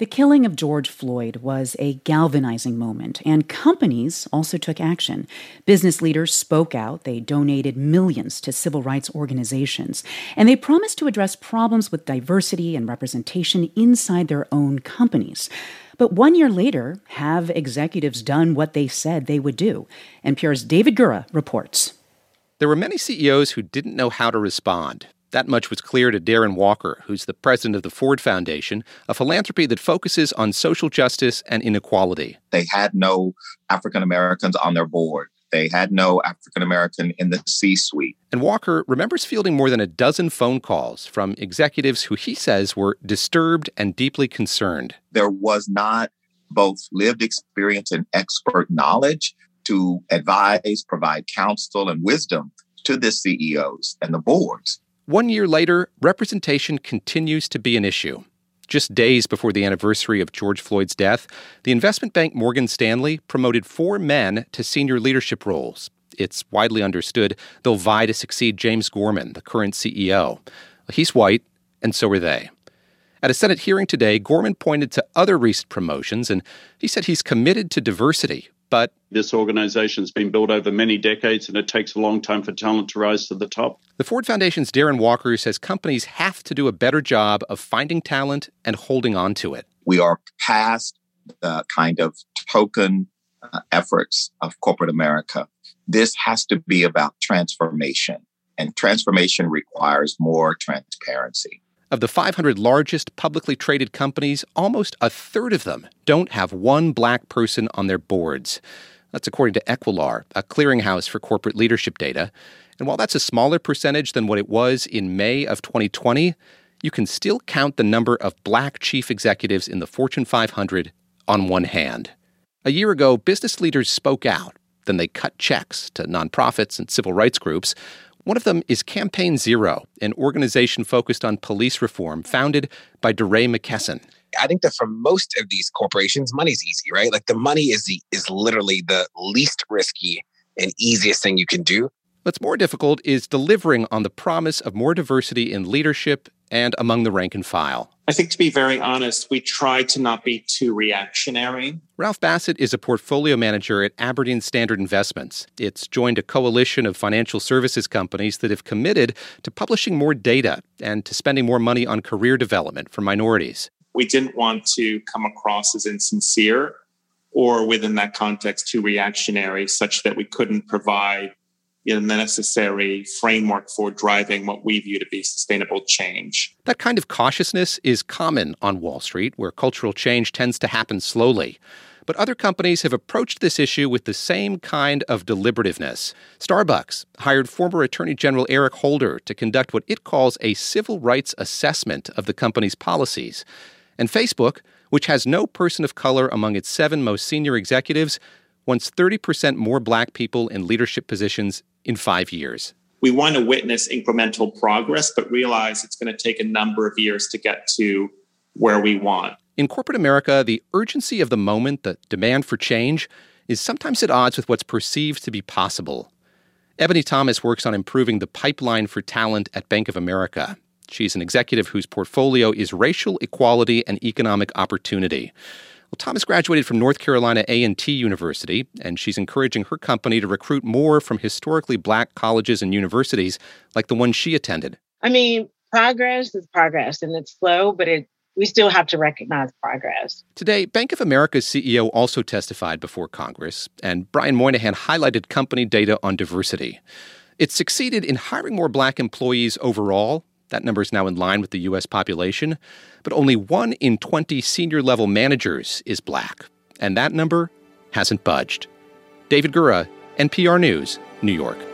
The killing of George Floyd was a galvanizing moment, and companies also took action. Business leaders spoke out, they donated millions to civil rights organizations, and they promised to address problems with diversity and representation inside their own companies. But 1 year later, have executives done what they said they would do? NPR's David Gura reports. There were many CEOs who didn't know how to respond. That much was clear to Darren Walker, who's the president of the Ford Foundation, a philanthropy that focuses on social justice and inequality. They had no African Americans on their board. They had no African American in the C-suite. And Walker remembers fielding more than a dozen phone calls from executives who he says were disturbed and deeply concerned. There was not both lived experience and expert knowledge to advise, provide counsel and wisdom to the CEOs and the boards. 1 year later, representation continues to be an issue. Just days before the anniversary of George Floyd's death, the investment bank Morgan Stanley promoted 4 men to senior leadership roles. It's widely understood they'll vie to succeed James Gorman, the current CEO. He's white, and so are they. At a Senate hearing today, Gorman pointed to other recent promotions, and he said he's committed to diversity. But this organization's been built over many decades, and it takes a long time for talent to rise to the top. The Ford Foundation's Darren Walker says companies have to do a better job of finding talent and holding on to it. We are past the kind of token efforts of corporate America. This has to be about transformation, and transformation requires more transparency. Of the 500 largest publicly traded companies, almost a third of them don't have one black person on their boards. That's according to Equilar, a clearinghouse for corporate leadership data. And while that's a smaller percentage than what it was in May of 2020, you can still count the number of black chief executives in the Fortune 500 on one hand. A year ago, business leaders spoke out. Then they cut checks to nonprofits and civil rights groups. One of them is Campaign Zero, an organization focused on police reform founded by DeRay McKesson. I think that for most of these corporations, money's easy, right? Like the money is literally the least risky and easiest thing you can do. What's more difficult is delivering on the promise of more diversity in leadership and among the rank and file. I think, to be very honest, we try to not be too reactionary. Ralph Bassett is a portfolio manager at Aberdeen Standard Investments. It's joined a coalition of financial services companies that have committed to publishing more data and to spending more money on career development for minorities. We didn't want to come across as insincere or, within that context, too reactionary, such that we couldn't provide the necessary framework for driving what we view to be sustainable change. That kind of cautiousness is common on Wall Street, where cultural change tends to happen slowly. But other companies have approached this issue with the same kind of deliberativeness. Starbucks hired former Attorney General Eric Holder to conduct what it calls a civil rights assessment of the company's policies. And Facebook, which has no person of color among its 7 most senior executives, wants 30% more black people in leadership positions in 5 years. We want to witness incremental progress, but realize it's going to take a number of years to get to where we want. In corporate America, the urgency of the moment, the demand for change, is sometimes at odds with what's perceived to be possible. Ebony Thomas works on improving the pipeline for talent at Bank of America. She's an executive whose portfolio is racial equality and economic opportunity. Well, Thomas graduated from North Carolina A&T University, and she's encouraging her company to recruit more from historically black colleges and universities like the one she attended. I mean, progress is progress, and it's slow, but we still have to recognize progress. Today, Bank of America's CEO also testified before Congress, and Brian Moynihan highlighted company data on diversity. It succeeded in hiring more black employees overall. That number is now in line with the U.S. population. But only 1 in 20 senior-level managers is black. And that number hasn't budged. David Gura, NPR News, New York.